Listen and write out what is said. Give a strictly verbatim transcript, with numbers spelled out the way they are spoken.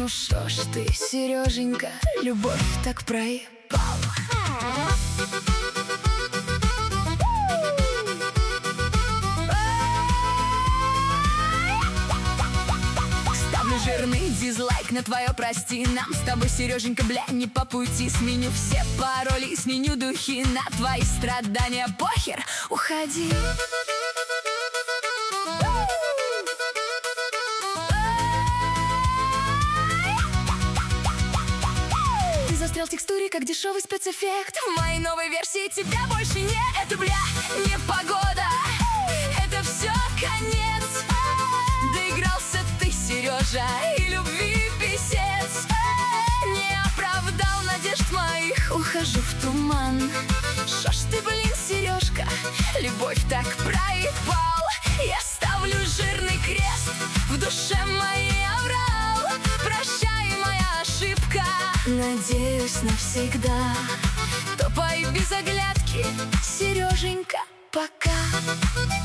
Ну шо ж ты, Сереженька, любовь так проебал. Ставлю жирный дизлайк на твое прости. Нам с тобой, Сереженька, бля, не по пути. Сменю все пароли, сменю духи на твои страдания. Похер, уходи. Застрял в текстуре, как дешевый спецэффект. В моей новой версии тебя больше не. Это, бля, не погода. Это все конец. Доигрался ты, Сережа, и любви писец. Не оправдал надежд моих. Ухожу в туман. Шо ж ты, блин, Сережка, любовь так проебал. Я ставлю жирный крест. В душе моей оврал. Прощай, моя ошибка. Надеюсь навсегда. Топай без оглядки, Сереженька, пока.